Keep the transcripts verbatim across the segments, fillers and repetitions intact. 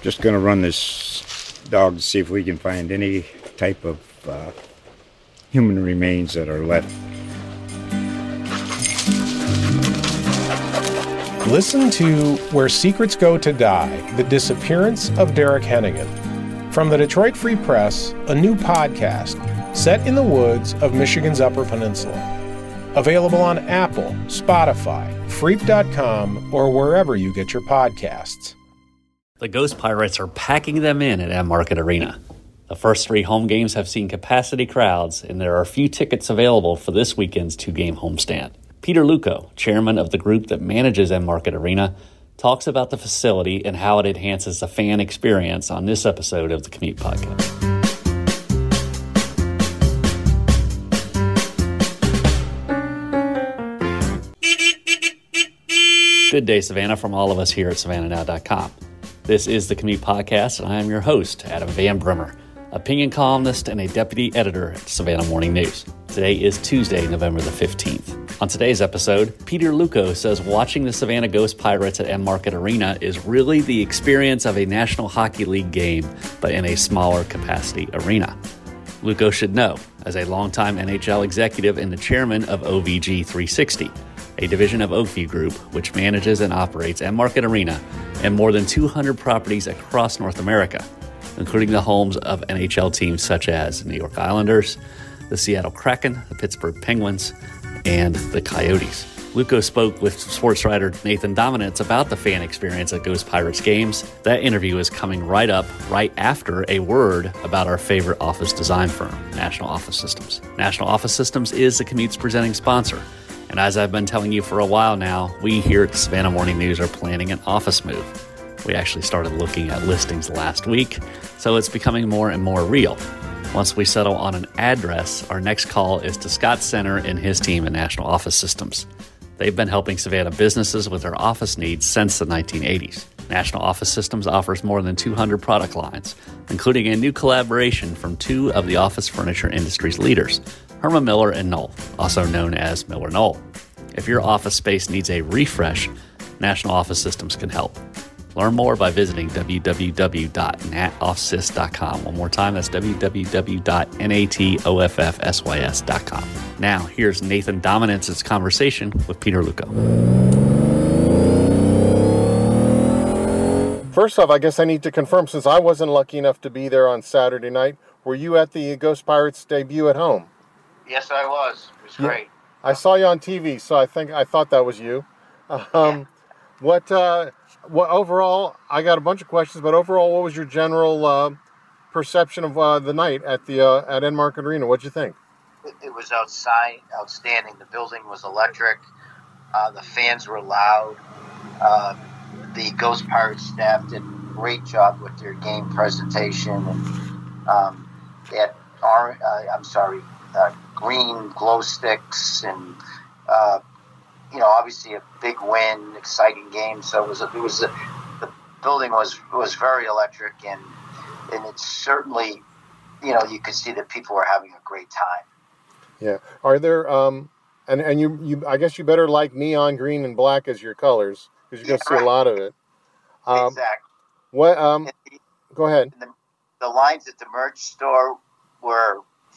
Just going to run this dog to see if we can find any type of uh, human remains that are left. Listen to Where Secrets Go to Die, The Disappearance of Derek Hennigan. From the Detroit Free Press, a new podcast set in the woods of Michigan's Upper Peninsula. Available on Apple, Spotify, Freep dot com, or wherever you get your podcasts. The Ghost Pirates are packing them in at M Market Arena. The first three home games have seen capacity crowds, and there are a few tickets available for this weekend's two-game homestand. Peter Luco, chairman of the group that manages M Market Arena, talks about the facility and how it enhances the fan experience on this episode of the Commute Podcast. Good day, Savannah, from all of us here at Savannah Now dot com. This is the Commute Podcast, and I am your host, Adam Van Brimmer, opinion columnist and a deputy editor at Savannah Morning News. Today is Tuesday, November the fifteenth. On today's episode, Peter Luco says watching the Savannah Ghost Pirates at M Market Arena is really the experience of a National Hockey League game, but in a smaller capacity arena. Luco should know, as a longtime N H L executive and the chairman of O V G three sixty, a division of Oakview Group, which manages and operates M Market Arena and more than two hundred properties across North America, including the homes of N H L teams such as New York Islanders, the Seattle Kraken, the Pittsburgh Penguins, and the Coyotes. Luco spoke with sports writer Nathan Dominance about the fan experience at Ghost Pirates games. That interview is coming right up, right after a word about our favorite office design firm, National Office Systems. National Office Systems is the Commute's presenting sponsor. And as I've been telling you for a while now, we here at the Savannah Morning News are planning an office move. We actually started looking at listings last week, so it's becoming more and more real. Once we settle on an address, our next call is to Scott Center and his team at National Office Systems. They've been helping Savannah businesses with their office needs since the nineteen eighties. National Office Systems offers more than two hundred product lines, including a new collaboration from two of the office furniture industry's leaders, Herman Miller and Knoll, also known as Miller Knoll. If your office space needs a refresh, National Office Systems can help. Learn more by visiting w w w dot nat offsys dot com. One more time, that's w w w dot natoffsys dot com. Now, here's Nathan Dominance's conversation with Peter Luco. First off, I guess I need to confirm, since I wasn't lucky enough to be there on Saturday night, were you at the Ghost Pirates debut at home? Yes, I was. It was great. Yeah. I saw you on T V, so I think I thought that was you. Um, yeah. What? Uh, what overall? I got a bunch of questions, but overall, what was your general uh, perception of uh, the night at the uh, at M Market Arena? What'd you think? It, it was outside, outstanding. The building was electric. Uh, the fans were loud. Uh, the Ghost Pirates staff did a great job with their game presentation, and um, they had orange. Uh, I'm sorry. Uh, green glow sticks, and uh, you know, obviously a big win, exciting game. So it was, a, it was a, the building was was very electric, and and it's certainly, you know, you could see that people were having a great time. Yeah. Are there um and and you you I guess you better like neon green and black as your colors, because you're gonna yeah, see right. a lot of it. Um, exactly. What um? The, go ahead. The, the lines at the merch store were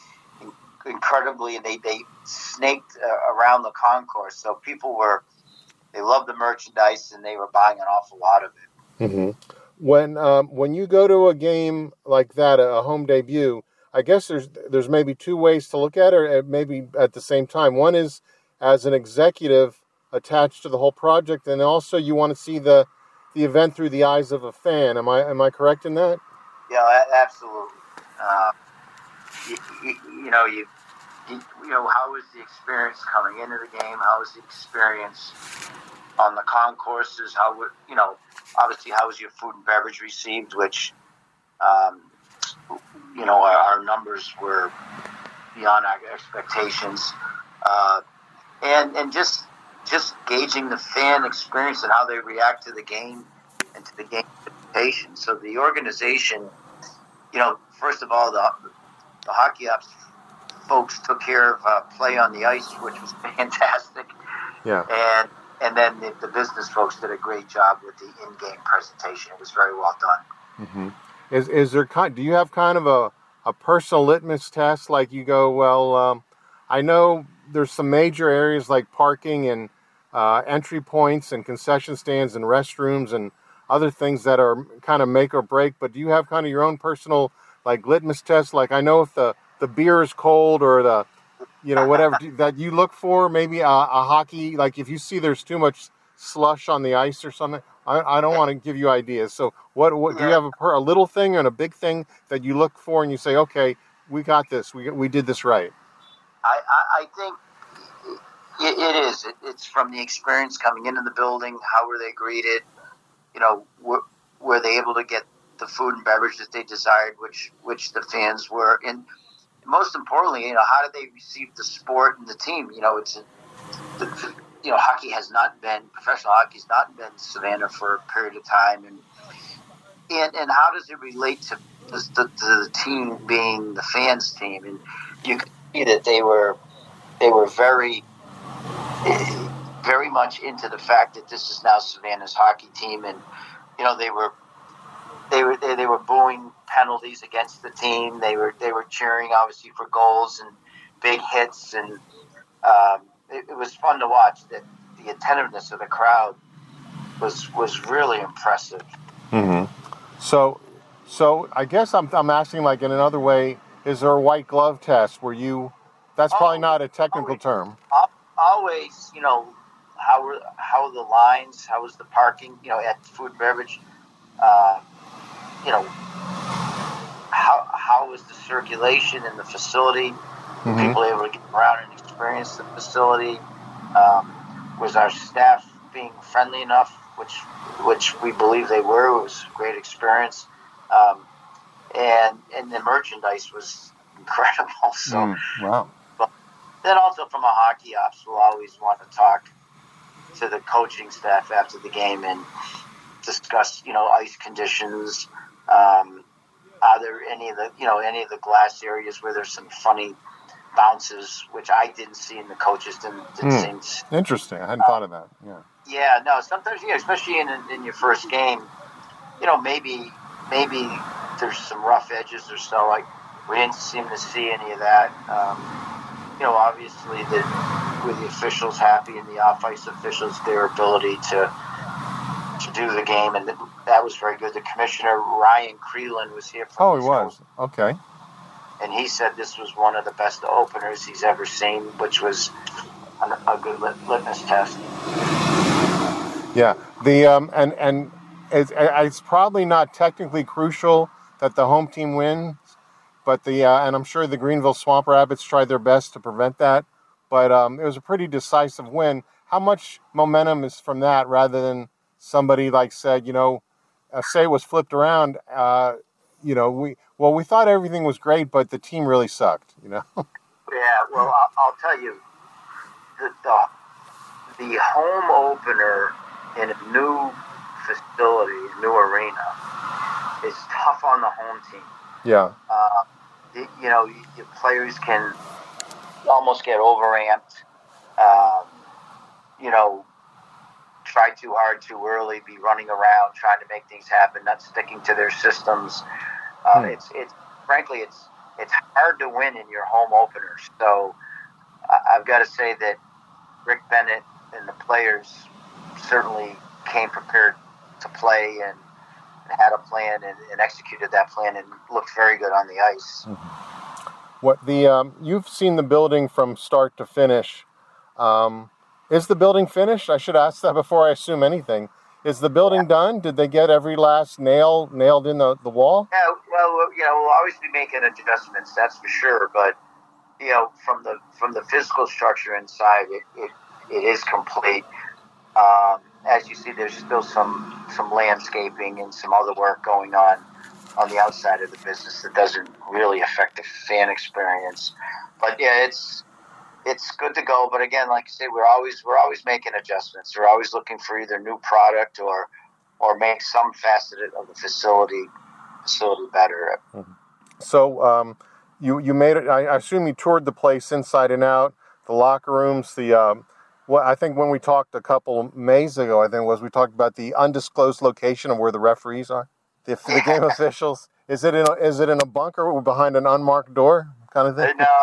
incredibly, they they snaked uh, around the concourse, so people were, they loved the merchandise and they were buying an awful lot of it. Mm-hmm. When um, when you go to a game like that, a home debut, I guess there's there's maybe two ways to look at it, or maybe at the same time. One is as an executive attached to the whole project, and also you want to see the the event through the eyes of a fan. Am I am I correct in that? Yeah, absolutely. Uh, you, you, you know you. You, you know, how was the experience coming into the game? How was the experience on the concourses? How would, you know, obviously, how was your food and beverage received? Which, um, you know, our, our numbers were beyond our expectations, uh, and and just just gauging the fan experience and how they react to the game and to the game presentation. So the organization, you know, first of all, the the hockey ops folks took care of uh, play on the ice, which was fantastic. Yeah. And and then the, the business folks did a great job with the in-game presentation. It was very well done. Mm-hmm. Is is there kind? Do you have kind of a, a personal litmus test? Like you go, well, um, I know there's some major areas like parking and uh, entry points and concession stands and restrooms and other things that are kind of make or break. But do you have kind of your own personal like litmus test? Like I know if the, the beer is cold or the, you know, whatever that you look for, maybe a, a hockey, like if you see there's too much slush on the ice or something. I, I don't want to give you ideas. So what, what yeah. do you have a, per, a little thing and a big thing that you look for and you say, okay, we got this. We we did this right. I, I, I think it, it is. It, it's from the experience coming into the building. How were they greeted? You know, were, were they able to get the food and beverage that they desired, which which the fans were? And most importantly, you know, how did they receive the sport and the team? You know, it's a, the, you know, hockey has not been, professional hockey has not been Savannah for a period of time. And and, and how does it relate to the, the, the team being the fans' team? And you can see that they were, they were very, very much into the fact that this is now Savannah's hockey team. And, you know, they were, they were, they, they were booing penalties against the team. They were, they were cheering obviously for goals and big hits. And, um, It, it was fun to watch. That the attentiveness of the crowd was was really impressive. Mm-hmm. So, so I guess I'm I'm asking like in another way. Is there a white glove test where you? That's probably not a technical always, term. Always, you know, how were how are the lines? How was the parking? You know, at food and beverage. Uh, you know, how how was the circulation in the facility? Mm-hmm. People able to get around and experience the facility. Um, was our staff being friendly enough, which which we believe they were. It was a great experience. Um, and and the merchandise was incredible. So, mm, wow. But then also from a hockey ops, we'll always want to talk to the coaching staff after the game and discuss, you know, ice conditions. Um, are there any of the, you know, any of the glass areas where there's some funny bounces, which I didn't see and the coaches didn't, didn't mm. see. Interesting. I hadn't uh, thought of that. Yeah. Yeah. No. Sometimes, you know, especially in in your first game, you know, maybe maybe there's some rough edges or so. Like we didn't seem to see any of that. Um, you know, obviously, the with the officials happy and the off-ice officials, their ability to to do the game, and the, that was very good. The commissioner Ryan Creelan was here. From oh, he was. Coast. Okay. And he said this was one of the best openers he's ever seen, which was a, a good lit, litmus test. Yeah, the um, and and it's, it's probably not technically crucial that the home team wins, but the uh, and I'm sure the Greenville Swamp Rabbits tried their best to prevent that. But um, it was a pretty decisive win. How much momentum is from that, rather than somebody like said, you know, uh, say it was flipped around. Uh, you know, we. Well, we thought everything was great, but the team really sucked, you know? Yeah, well, I'll, I'll tell you, the, the the home opener in a new facility, new arena, is tough on the home team. Yeah. Uh, the, you know, the players can almost get overamped, um, you know, try too hard too early, be running around, trying to make things happen, not sticking to their systems. Uh, hmm. It's it's frankly it's it's hard to win in your home openers. So uh, I've got to say that Rick Bennett and the players certainly came prepared to play and, and had a plan and, and executed that plan and looked very good on the ice. Mm-hmm. What the um, you've seen the building from start to finish. Um, is the building finished? I should ask that before I assume anything. Is the building yeah. done? Did they get every last nail nailed in the, the wall? Yeah, well, you know, we'll always be making adjustments, that's for sure. But, you know, from the from the physical structure inside, it it, it is complete. Um, as you see, there's still some, some landscaping and some other work going on on the outside of the business that doesn't really affect the fan experience. But, yeah, it's... It's good to go, but again, like I say, we're always we're always making adjustments. We're always looking for either new product or or make some facet of the facility facility better. So um, you you made it. I assume you toured the place inside and out, the locker rooms, the. Um, well, I think when we talked a couple Mays ago, I think it was we talked about the undisclosed location of where the referees are. the, the game officials? Is it in a, is it in a bunker behind an unmarked door kind of thing? No,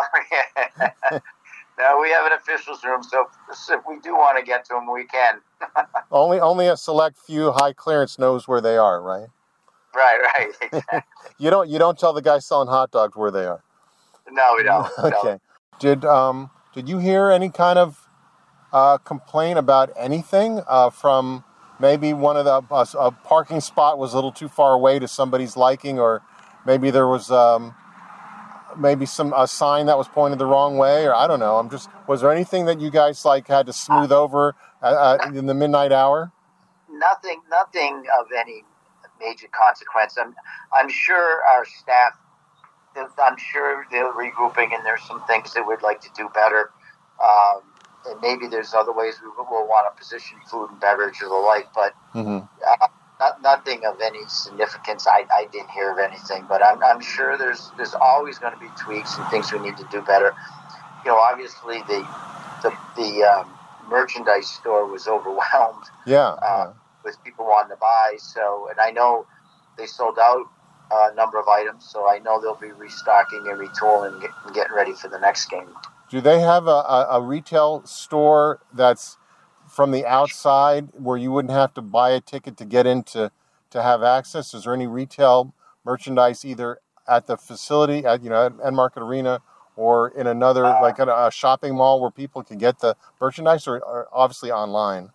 no, we have an officials room, so if we do want to get to them, we can. only only a select few high clearance knows where they are, right? Right, right, exactly. you don't you don't tell the guy selling hot dogs where they are. No, we don't. Okay. No. Did um did you hear any kind of uh, complaint about anything uh, from maybe one of the uh, a parking spot was a little too far away to somebody's liking, or maybe there was um, maybe some a sign that was pointed the wrong way, or I don't know. I'm just was there anything that you guys like had to smooth over uh, uh, in the midnight hour? Nothing, nothing of any major consequence. I'm I'm sure our staff. I'm sure they're regrouping, and there's some things that we'd like to do better. Um, and maybe there's other ways we will want to position food and beverage or the like, but Mm-hmm. uh, not, nothing of any significance. I, I didn't hear of anything, but I'm, I'm sure there's there's always going to be tweaks and things we need to do better. You know, obviously the the, the um, merchandise store was overwhelmed Yeah. uh, yeah. with people wanting to buy. So, and I know they sold out a number of items, so I know they'll be restocking and retooling and, get, and getting ready for the next game. Do they have a, a, a retail store that's from the outside where you wouldn't have to buy a ticket to get in to, to have access? Is there any retail merchandise either at the facility, at you know, at Enmarket Arena, or in another, uh, like at a, a shopping mall where people can get the merchandise, or, or obviously online?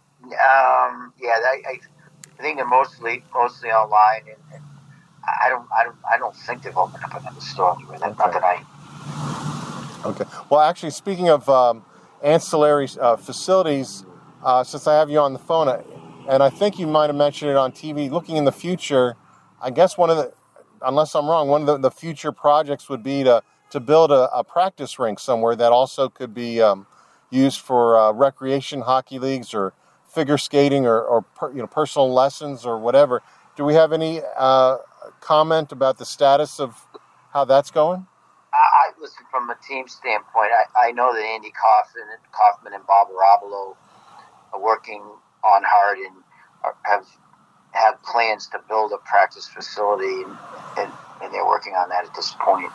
Um, yeah, I, I, I think they're mostly mostly online, and, and I don't, I don't, I don't think they've opened up another store anywhere. Okay. Not that I. Okay. Well, actually, speaking of um, ancillary uh, facilities, uh, since I have you on the phone, I, and I think you might have mentioned it on T V, looking in the future, I guess one of the, unless I'm wrong, one of the, the future projects would be to, to build a, a practice rink somewhere that also could be um, used for uh, recreation hockey leagues or figure skating or, or per, you know, personal lessons or whatever. Do we have any uh, comment about the status of how that's going? I, I listen, from a team standpoint, I, I know that Andy Kaufman and Kaufman and Bob Arabalo are working on hard and are, have have plans to build a practice facility, and, and, and they're working on that at this point.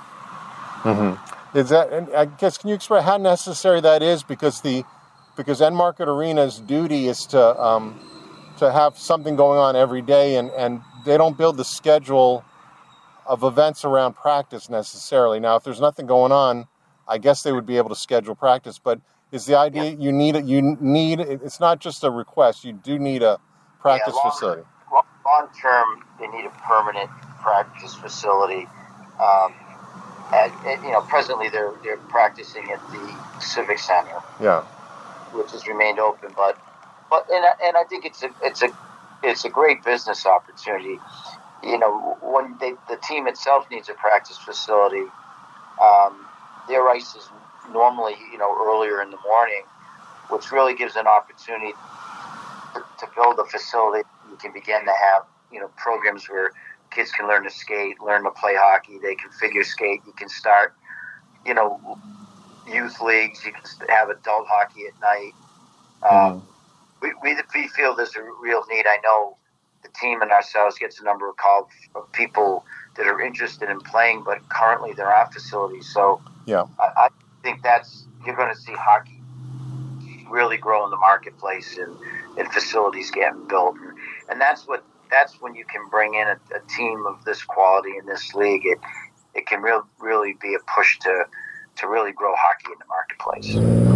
Mm-hmm. Is that? And I guess can you explain how necessary that is? Because the because Enmarket Arena's duty is to um, to have something going on every day, and, and they don't build the schedule of events around practice necessarily. Now, if there's nothing going on, I guess they would be able to schedule practice. But is the idea yeah. you need you need it's not just a request, you do need a practice yeah, long, facility. Long term, they need a permanent practice facility. Um, and, and you know, presently they're they're practicing at the Civic Center. Yeah. Which has remained open, but but and I, and I think it's a it's a it's a great business opportunity. You know, when they, the team itself needs a practice facility, um, their ice is normally you know earlier in the morning, which really gives an opportunity to, to build a facility. You can begin to have you know programs where kids can learn to skate, learn to play hockey. They can figure skate. You can start, you know. Youth leagues, you can have adult hockey at night. Um, mm. we, we we feel there's a real need. I know the team and ourselves gets a number of calls of people that are interested in playing, but currently there aren't facilities. So yeah, I, I think that's you're going to see hockey really grow in the marketplace and, and facilities getting built, and that's what that's when you can bring in a, a team of this quality in this league. It it can real really be a push to. to really grow hockey in the marketplace.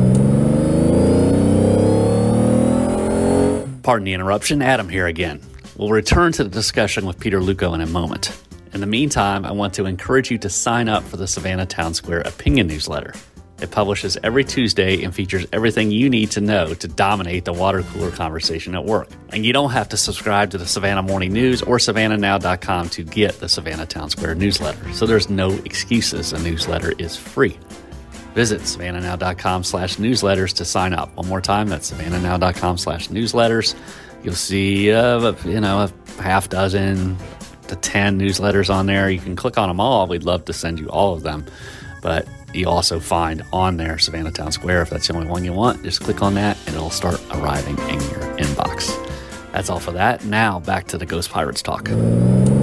Pardon the interruption, Adam here again. We'll return to the discussion with Peter Luukko in a moment. In the meantime, I want to encourage you to sign up for the Savannah Town Square Opinion Newsletter. It publishes every Tuesday and features everything you need to know to dominate the water cooler conversation at work. And you don't have to subscribe to the Savannah Morning News or savannah now dot com to get the Savannah Town Square newsletter. So there's no excuses. The newsletter is free. Visit savannah now dot com slash newsletters to sign up. One more time, that's savannah now dot com slash newsletters. You'll see, uh, you know, a half dozen to ten newsletters on there. You can click on them all. We'd love to send you all of them. But you also find on there Savannah Town Square. If that's the only one you want, just click on that and it'll start arriving in your inbox. That's all for that. Now back to the Ghost Pirates talk.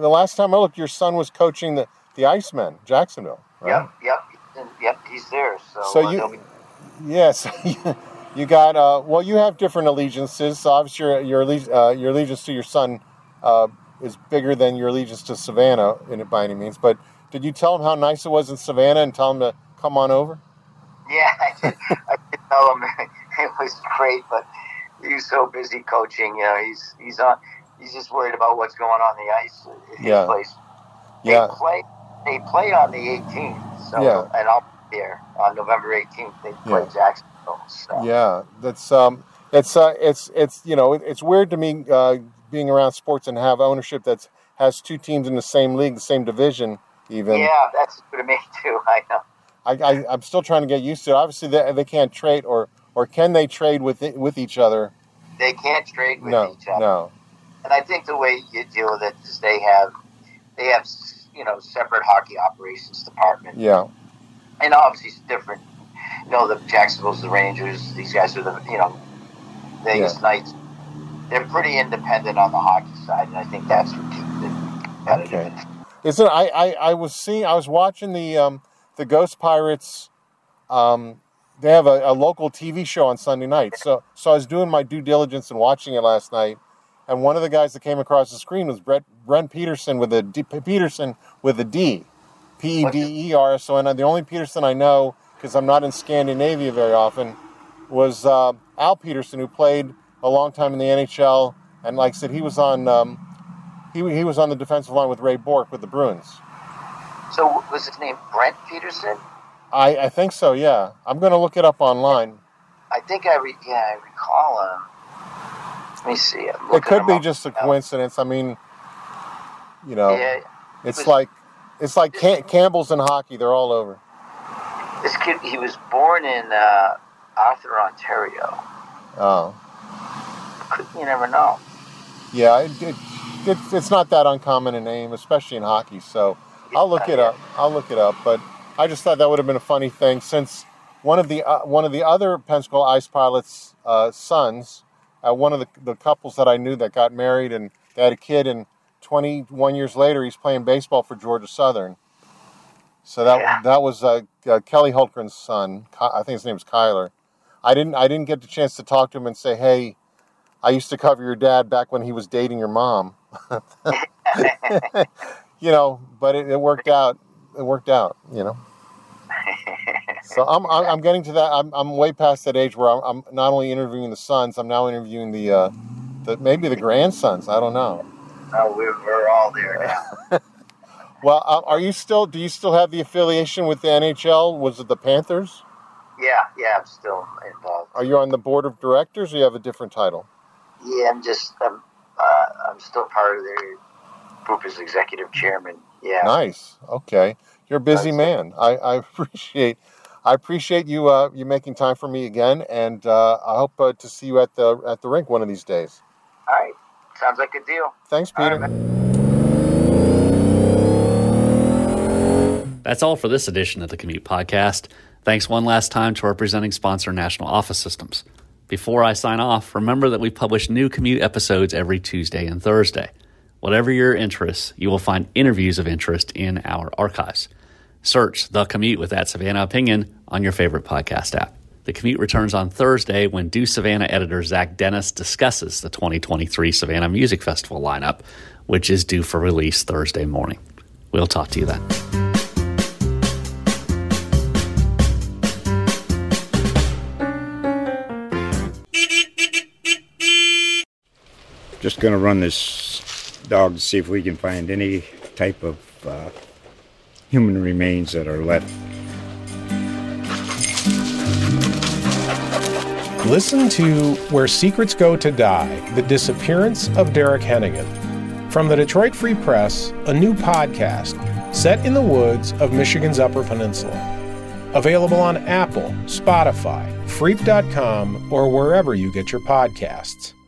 the last time I looked, your son was coaching the, the Icemen, Jacksonville. Right? Yep, yep, and, yep. He's there. So, so uh, you, be... yes, you got. Uh, well, you have different allegiances. So obviously, your your, alle- uh, your allegiance to your son uh, is bigger than your allegiance to Savannah, in it by any means. But did you tell him how nice it was in Savannah and tell him to come on over? Yeah, I did. I did tell him it was great, but he's so busy coaching. You know, he's he's on. He's just worried about what's going on the ice. At yeah. His place. They Yeah. play. They play on the eighteenth. So, Yeah. and I'll be there on November eighteenth. They play Yeah. Jacksonville. So. Yeah, that's um, it's uh, it's it's you know, it's weird to me uh, being around sports and have ownership that has two teams in the same league, the same division, even. Yeah, that's good to me too. I know. I, I I'm still trying to get used to it. Obviously, they they can't trade, or or can they trade with it, with each other? They can't trade with No, each other. no. And I think the way you deal with it is they have, they have, you know, separate hockey operations department. Yeah. And obviously it's different. You know, the Jacksonville's the Rangers. These guys are the, you know, Vegas Yeah. Knights. They're pretty independent on the hockey side, and I think that's what keeps it competitive. Okay. Isn't I, I, I was seeing I was watching the um the Ghost Pirates. Um, they have a, a local T V show on Sunday night. So so I was doing my due diligence and watching it last night. And one of the guys that came across the screen was Brett Brent Peterson with a D, Peterson with a D, P E D E R S O N. The only Peterson I know, because I'm not in Scandinavia very often, was uh, Al Peterson, who played a long time in the N H L. And like I said, he was on um, he he was on the defensive line with Ray Bourque with the Bruins. So was his name Brent Peterson? I, I think so. Yeah, I'm going to look it up online. I think I re- yeah I recall him. Let me see. It could be just a coincidence. I mean, you know, Yeah, it's was- like it's like Cam- Campbell's in hockey. They're all over. this kid, he was born in uh, Arthur, Ontario. Oh, Could, you never know. yeah. It, it, it, it's not that uncommon a name, especially in hockey. So I'll look it up. I'll look it up. But I just thought that would have been a funny thing, since one of the uh, one of the other Pensacola Ice Pilots' uh, sons, uh, one of the, the couples that I knew that got married and they had a kid, and twenty-one years later he's playing baseball for Georgia Southern. So that Yeah. that was uh, uh, Kelly Hultgren's son. Ky- I think his name is Kyler. I didn't I didn't get the chance to talk to him and say, hey, I used to cover your dad back when he was dating your mom. You know, but it, it worked out. It worked out. You know. So I'm I'm I'm getting to that. I'm I'm way past that age where I'm, I'm not only interviewing the sons, I'm now interviewing the uh, the maybe the grandsons. I don't know. No, we're, we're all there now. Well, uh, are you still? Do you still have the affiliation with the N H L? Was it the Panthers? Yeah, yeah, I'm still involved. Are you on the board of directors, or you have a different title? Yeah, I'm just, I'm, uh, I'm still part of their group as executive chairman. Yeah. Nice. Okay, you're a busy Nice. man. I, I appreciate. I appreciate you uh, you making time for me again, and uh, I hope uh, to see you at the at the rink one of these days. All right. Sounds like a deal. Thanks, All Peter. right, man. That's all for this edition of the Commute Podcast. Thanks one last time to our presenting sponsor, National Office Systems. Before I sign off, remember that we publish new Commute episodes every Tuesday and Thursday. Whatever your interests, you will find interviews of interest in our archives. Search The Commute with That Savannah Opinion on your favorite podcast app. The Commute returns on Thursday when Do Savannah editor Zach Dennis discusses the twenty twenty-three Savannah Music Festival lineup, which is due for release Thursday morning. We'll talk to you then. Just going to run this dog to see if we can find any type of uh, human remains that are left. Listen to Where Secrets Go to Die, The Disappearance of Derek Hennigan. From the Detroit Free Press, a new podcast set in the woods of Michigan's Upper Peninsula. Available on Apple, Spotify, Freep dot com, or wherever you get your podcasts.